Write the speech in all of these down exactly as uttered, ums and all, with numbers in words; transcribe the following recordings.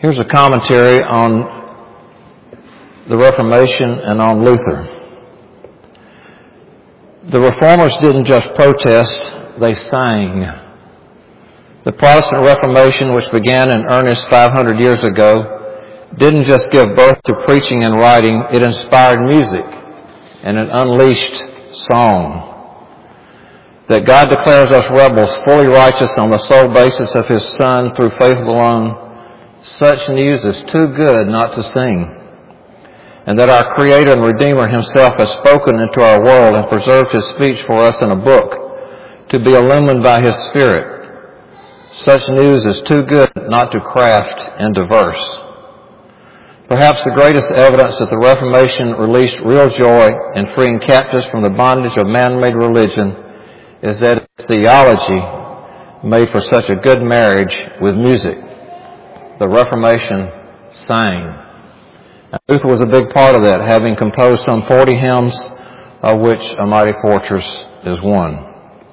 Here's a commentary on the Reformation and on Luther. The Reformers didn't just protest, they sang. The Protestant Reformation, which began in earnest five hundred years ago, didn't just give birth to preaching and writing, it inspired music and it unleashed song. That God declares us rebels fully righteous on the sole basis of His Son through faith alone, such news is too good not to sing. And that our Creator and Redeemer Himself has spoken into our world and preserved His speech for us in a book to be illumined by His Spirit. Such news is too good not to craft into verse. Perhaps the greatest evidence that the Reformation released real joy in freeing captives from the bondage of man-made religion is that its theology made for such a good marriage with music. The Reformation sang. And Luther was a big part of that, having composed some forty hymns, of which A Mighty Fortress is one.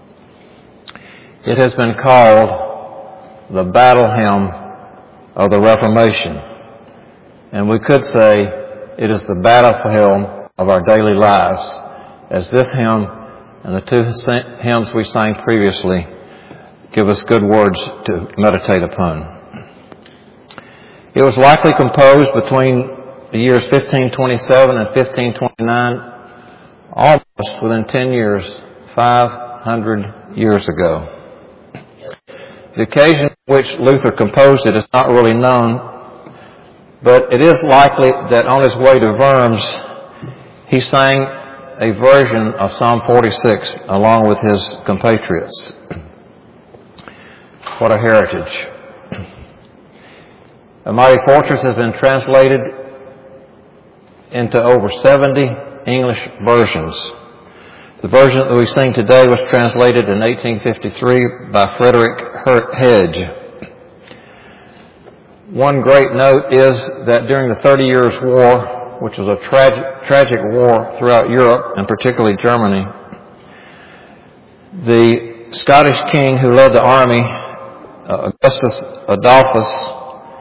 It has been called the battle hymn of the Reformation. And we could say it is the battle hymn of our daily lives, as this hymn and the two hymns we sang previously give us good words to meditate upon. It was likely composed between the years fifteen twenty-seven and fifteen twenty-nine, almost within ten years, five hundred years ago. The occasion on which Luther composed it is not really known, but it is likely that on his way to Worms, he sang a version of Psalm forty-six along with his compatriots. What a heritage. A Mighty Fortress has been translated into over seventy English versions. The version that we sing today was translated in eighteen fifty-three by Frederick Hedge. One great note is that during the Thirty Years' War, which was a tragic, tragic war throughout Europe, and particularly Germany, the Scottish king who led the army, uh, Augustus Adolphus,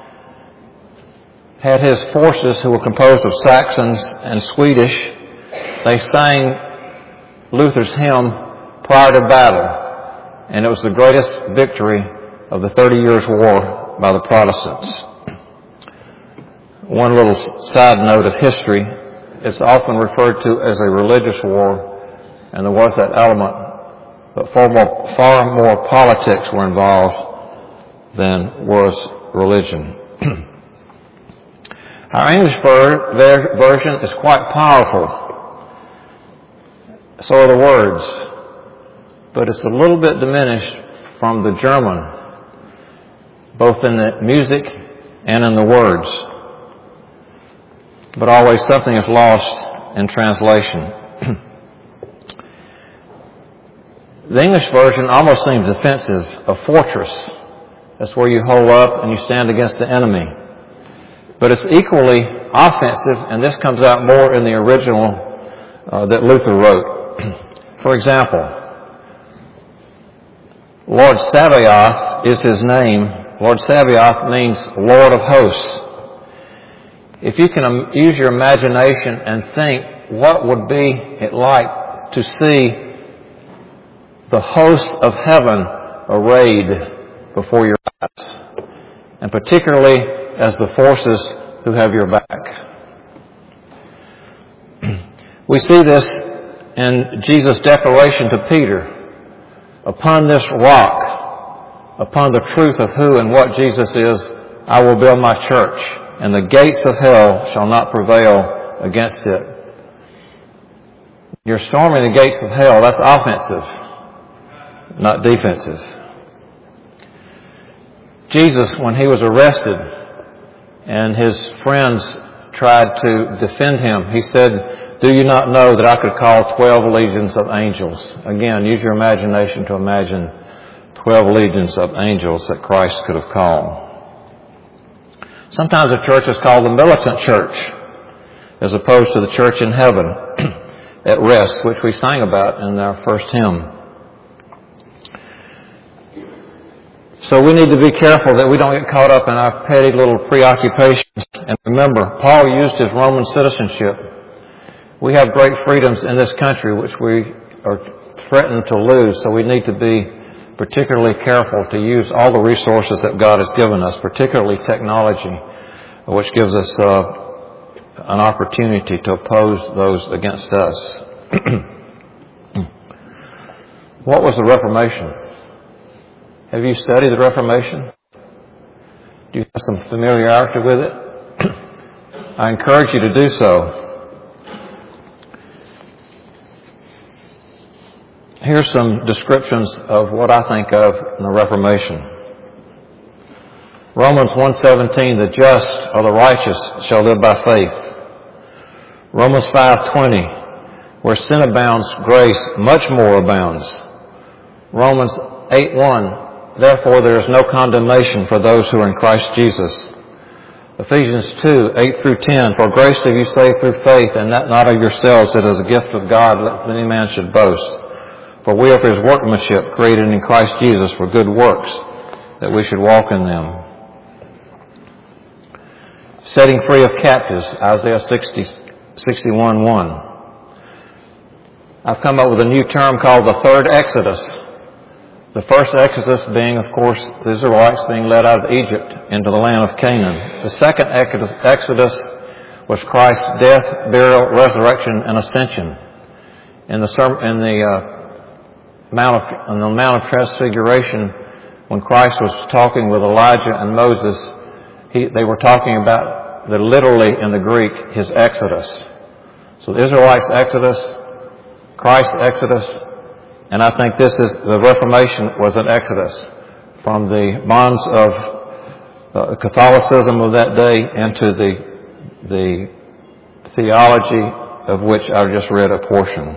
had his forces, who were composed of Saxons and Swedish. They sang Luther's hymn prior to battle, and it was the greatest victory of the Thirty Years' War by the Protestants. One little side note of history, it's often referred to as a religious war, and there was that element, but far more, far more politics were involved than was religion. Our English ver- version is quite powerful. So are the words. But it's a little bit diminished from the German, both in the music and in the words. But always something is lost in translation. The English version almost seems defensive, a fortress. That's where you hold up and you stand against the enemy. But it's equally offensive, and this comes out more in the original uh, that Luther wrote. For example, Lord Sabaoth is his name. Lord Sabaoth means Lord of Hosts. If you can um, use your imagination and think, what would be it like to see the hosts of heaven arrayed before your eyes, and particularly as the forces who have your back. We see this in Jesus' declaration to Peter. Upon this rock, upon the truth of who and what Jesus is, I will build my church, and the gates of hell shall not prevail against it. You're storming the gates of hell. That's offensive, not defensive. Jesus, when he was arrested and his friends tried to defend him, he said, "Do you not know that I could call twelve legions of angels?" Again, use your imagination to imagine twelve legions of angels that Christ could have called. Sometimes the church is called the militant church, as opposed to the church in heaven at rest, which we sang about in our first hymn. So we need to be careful that we don't get caught up in our petty little preoccupations. And remember, Paul used his Roman citizenship. We have great freedoms in this country which we are threatened to lose, so we need to be particularly careful to use all the resources that God has given us, particularly technology, which gives us uh, an opportunity to oppose those against us. What was the Reformation? Have you studied the Reformation? Do you have some familiarity with it? I encourage you to do so. Here's some descriptions of what I think of in the Reformation. Romans one seventeen, the just or the righteous shall live by faith. Romans five twenty, where sin abounds, grace much more abounds. Romans eight one, therefore there is no condemnation for those who are in Christ Jesus. Ephesians two eight through ten, for grace have you saved through faith, and that not of yourselves, it is a gift of God, lest any man should boast. For we are his workmanship, created in Christ Jesus for good works, that we should walk in them. Setting free of captives, Isaiah sixty, sixty-one one. I've come up with a new term called the third Exodus. The first Exodus being, of course, the Israelites being led out of Egypt into the land of Canaan. The second Exodus was Christ's death, burial, resurrection, and ascension. In the in the uh, Mount of in the Mount of Transfiguration, when Christ was talking with Elijah and Moses, he, they were talking about the literally in the Greek his Exodus. So the Israelites' Exodus, Christ's Exodus. And I think this is, the Reformation was an exodus from the bonds of uh, Catholicism of that day into the, the theology of which I just read a portion.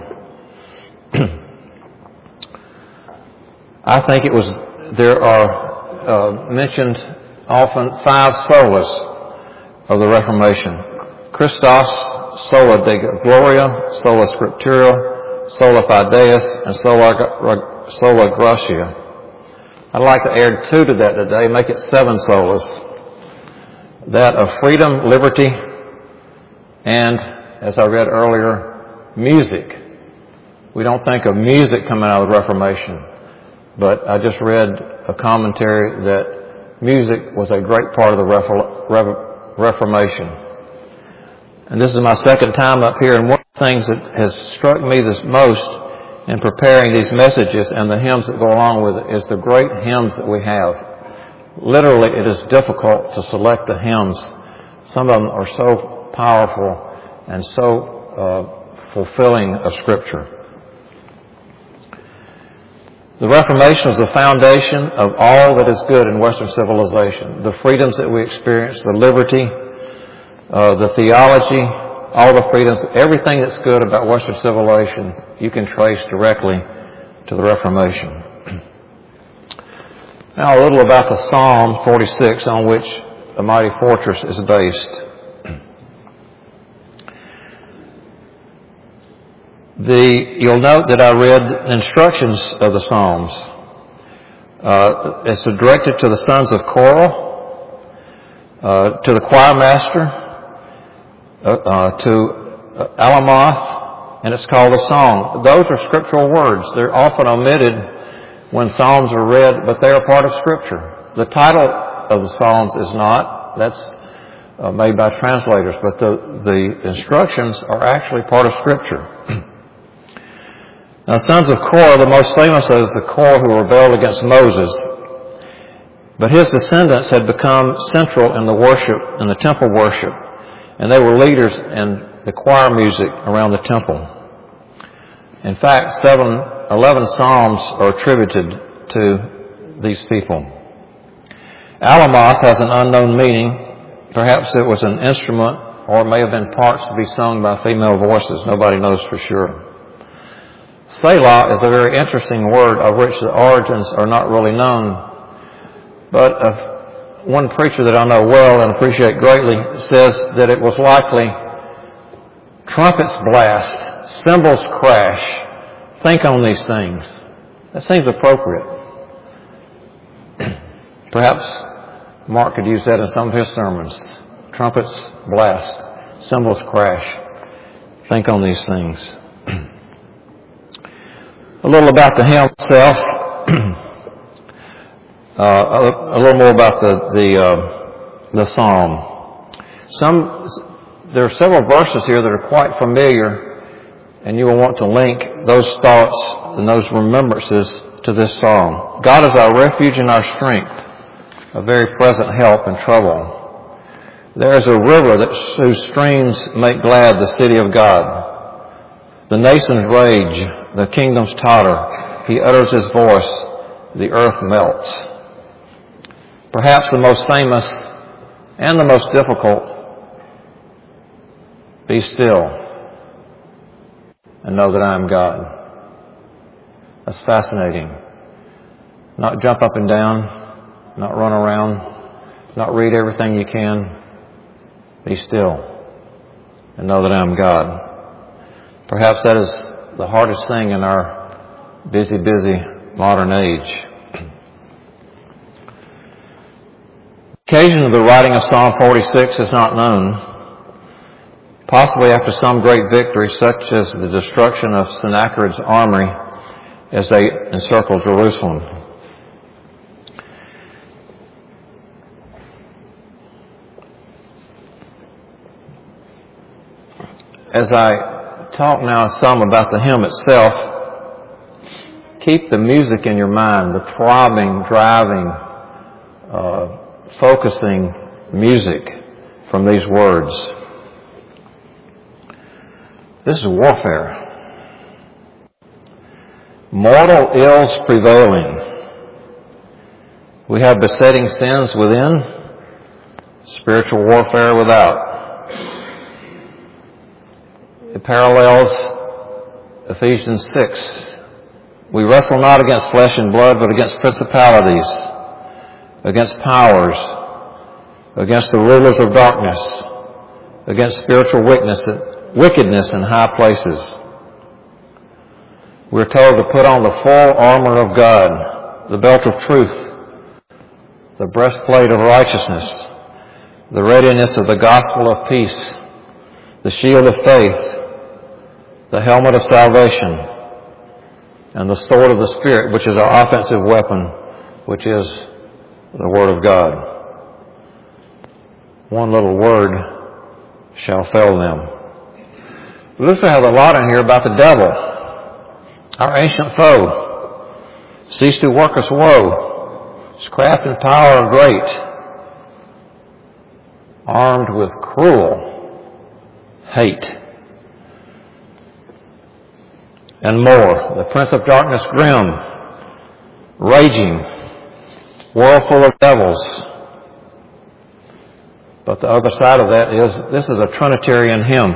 I think it was, there are uh, mentioned often five solas of the Reformation. Christos, sola Dei Gloria, sola Scriptura, sola Fideus, and sola, sola Gratia. I'd like to add two to that today, make it seven solas. That of freedom, liberty, and, as I read earlier, music. We don't think of music coming out of the Reformation, but I just read a commentary that music was a great part of the Reformation. And this is my second time up here, and one of the things that has struck me the most in preparing these messages and the hymns that go along with it is the great hymns that we have. Literally, it is difficult to select the hymns. Some of them are so powerful and so uh, fulfilling of Scripture. The Reformation was the foundation of all that is good in Western civilization. The freedoms that we experience, the liberty, Uh, the theology, all the freedoms, everything that's good about Western civilization, you can trace directly to the Reformation. Now a little about the Psalm forty-six on which the mighty fortress is based. The, you'll note that I read instructions of the Psalms. Uh, it's directed to the sons of Korah, uh, to the choir master, Uh, uh, to uh, Alamoth, and it's called a song. Those are scriptural words. They're often omitted when psalms are read, but they are part of Scripture. The title of the psalms is not. That's uh, made by translators, but the, the instructions are actually part of Scripture. Now, sons of Korah, the most famous is the Korah who rebelled against Moses. But his descendants had become central in the worship, in the temple worship. And they were leaders in the choir music around the temple. In fact, seven, eleven psalms are attributed to these people. Alamoth has an unknown meaning. Perhaps it was an instrument, or it may have been parts to be sung by female voices. Nobody knows for sure. Selah is a very interesting word of which the origins are not really known. But uh, one preacher that I know well and appreciate greatly says that it was likely trumpets blast, cymbals crash. Think on these things. That seems appropriate. Perhaps Mark could use that in some of his sermons. Trumpets blast, cymbals crash. Think on these things. A little about the hymn itself. uh, a, a little more about the the, uh, the psalm. Some there are several verses here that are quite familiar, and you will want to link those thoughts and those remembrances to this psalm. God is our refuge and our strength, a very present help in trouble. There is a river that whose streams make glad the city of God. The nations rage, the kingdoms totter. He utters his voice, the earth melts. Perhaps the most famous and the most difficult, be still and know that I am God. That's fascinating. Not jump up and down, not run around, not read everything you can. Be still and know that I am God. Perhaps that is the hardest thing in our busy, busy modern age. The occasion of the writing of Psalm forty-six is not known. Possibly after some great victory, such as the destruction of Sennacherib's army as they encircled Jerusalem. As I talk now some about the hymn itself, keep the music in your mind, the throbbing, driving, uh, focusing music from these words. This is warfare. Mortal ills prevailing. We have besetting sins within, spiritual warfare without. It parallels Ephesians six. We wrestle not against flesh and blood, but against principalities, against powers, against the rulers of darkness, against spiritual wickedness in high places. We're told to put on the full armor of God, the belt of truth, the breastplate of righteousness, the readiness of the gospel of peace, the shield of faith, the helmet of salvation, and the sword of the Spirit, which is our offensive weapon, which is the Word of God. One little word shall fail them. Luther has a lot in here about the devil, our ancient foe. Cease to work us woe. His craft and power are great, armed with cruel hate. And more, the prince of darkness grim, raging, world full of devils. But the other side of that is, this is a Trinitarian hymn.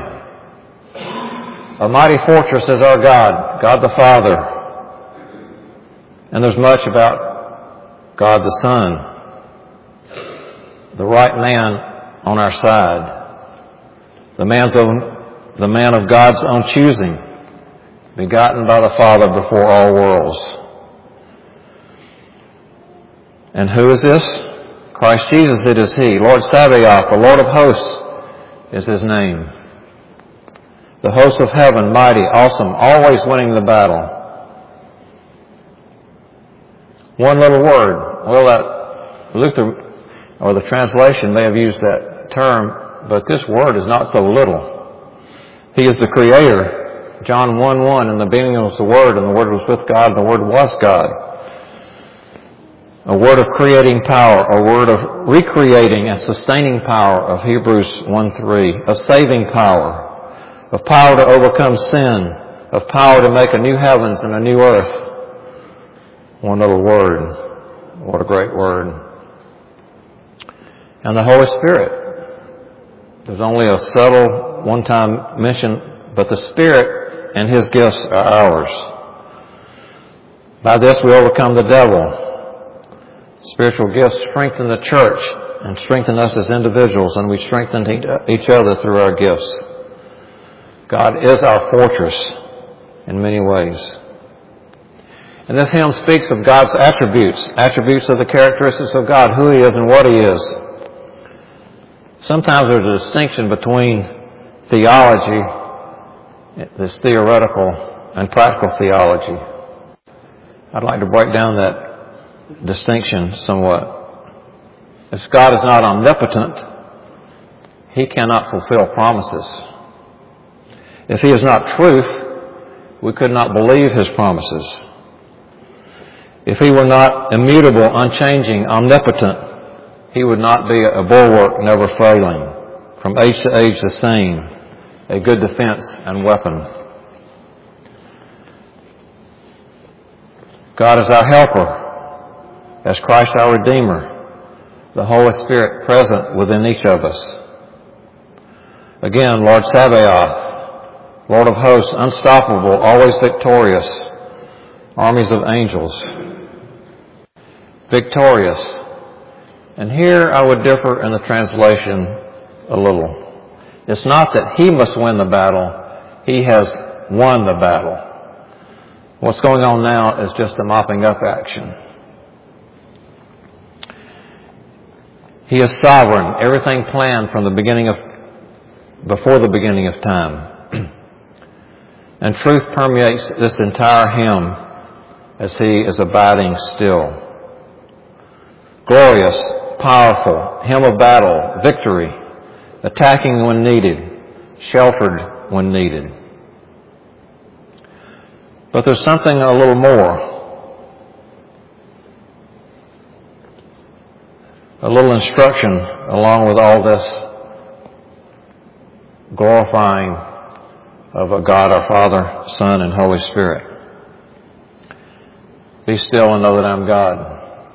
A mighty fortress is our God, God the Father. And there's much about God the Son, the right man on our side, the man's own, the man of God's own choosing, begotten by the Father before all worlds. And who is this? Christ Jesus, it is He. Lord Sabaoth, the Lord of hosts, is His name. The hosts of heaven, mighty, awesome, always winning the battle. One little word. Well, that Luther, or the translation, may have used that term, but this word is not so little. He is the Creator. John one one, in the beginning was the Word, and the Word was with God, and the Word was God. A word of creating power, a word of recreating and sustaining power of Hebrews one three, of saving power, of power to overcome sin, of power to make a new heavens and a new earth. One little word. What a great word. And the Holy Spirit. There's only a subtle one-time mention, but the Spirit and His gifts are ours. By this we overcome the devil. Spiritual gifts strengthen the church and strengthen us as individuals, and we strengthen each other through our gifts. God is our fortress in many ways. And this hymn speaks of God's attributes, attributes of the characteristics of God, who He is and what He is. Sometimes there's a distinction between theology, this theoretical, and practical theology. I'd like to break down that distinction somewhat. If God is not omnipotent, He cannot fulfill promises. If He is not truth, we could not believe His promises. If He were not immutable, unchanging, omnipotent, He would not be a bulwark never failing, from age to age the same, a good defense and weapon. God is our helper, as Christ our Redeemer, the Holy Spirit present within each of us. Again, Lord Sabaoth, Lord of hosts, unstoppable, always victorious, armies of angels, victorious. And here I would differ in the translation a little. It's not that He must win the battle, He has won the battle. What's going on now is just a mopping up action. He is sovereign, everything planned from the beginning of, before the beginning of time. And truth permeates this entire hymn as He is abiding still. Glorious, powerful, hymn of battle, victory, attacking when needed, sheltered when needed. But there's something a little more. A little instruction along with all this glorifying of a God our Father, Son, and Holy Spirit. Be still and know that I'm God.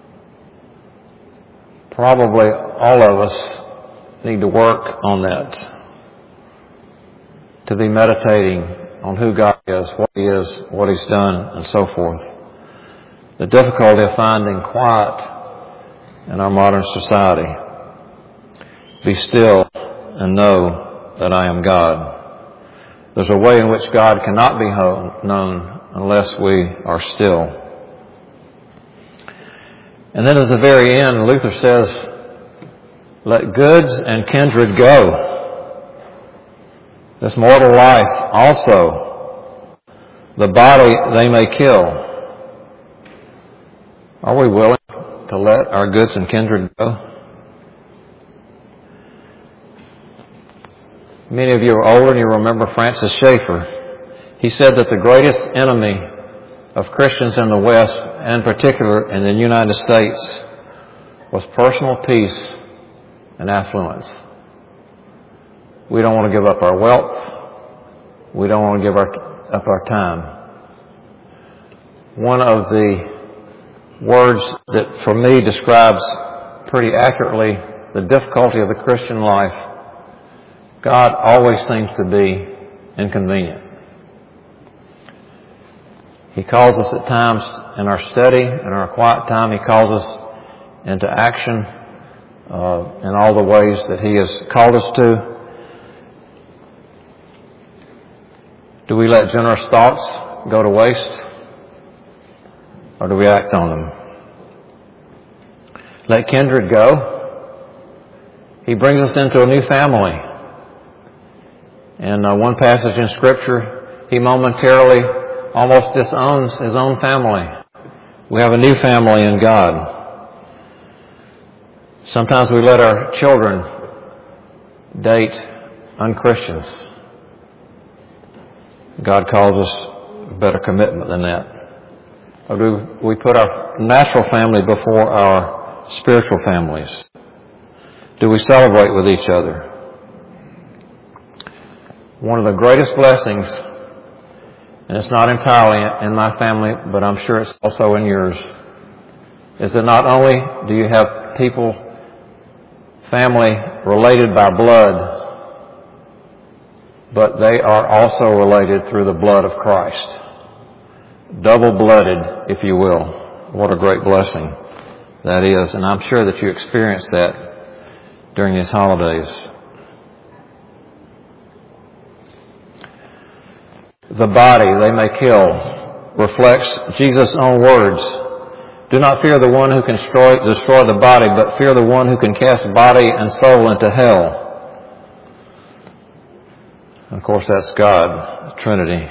Probably all of us need to work on that. To be meditating on who God is, what He is, what He's done, and so forth. The difficulty of finding quiet in our modern society. Be still and know that I am God. There's a way in which God cannot be known unless we are still. And then at the very end, Luther says, let goods and kindred go. This mortal life also, the body they may kill. Are we willing to let our goods and kindred go? Many of you are older and you remember Francis Schaeffer. He said that the greatest enemy of Christians in the West, and in particular in the United States, was personal peace and affluence. We don't want to give up our wealth. We don't want to give our, up our time. One of the words that for me describes pretty accurately the difficulty of the Christian life, God always seems to be inconvenient. He calls us at times in our study, in our quiet time, He calls us into action uh, in all the ways that He has called us to. Do we let generous thoughts go to waste? Or do we act on them? Let kindred go. He brings us into a new family. In uh, one passage in Scripture, He momentarily almost disowns His own family. We have a new family in God. Sometimes we let our children date unchristians. God calls us better commitment than that. Or do we put our natural family before our spiritual families? Do we celebrate with each other? One of the greatest blessings, and it's not entirely in my family, but I'm sure it's also in yours, is that not only do you have people, family related by blood, but they are also related through the blood of Christ. Double-blooded, if you will. What a great blessing that is. And I'm sure that you experienced that during these holidays. The body they may kill. reflects Jesus' own words. Do not fear the one who can destroy, destroy the body, but fear the one who can cast body and soul into hell. And of course, that's God, the Trinity.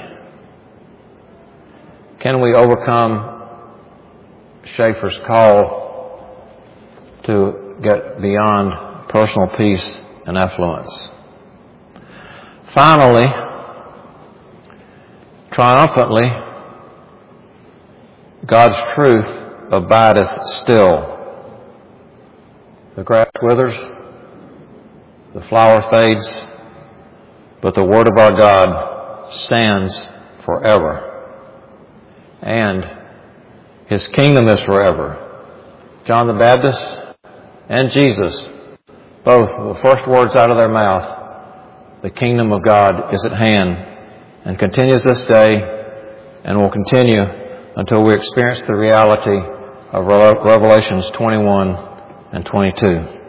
Can we overcome Schaeffer's call to get beyond personal peace and affluence? Finally, triumphantly, God's truth abideth still. The grass withers, the flower fades, but the word of our God stands forever. And His kingdom is forever. John the Baptist and Jesus, both the first words out of their mouth, the kingdom of God is at hand, and continues this day and will continue until we experience the reality of Revelations twenty-one and twenty-two.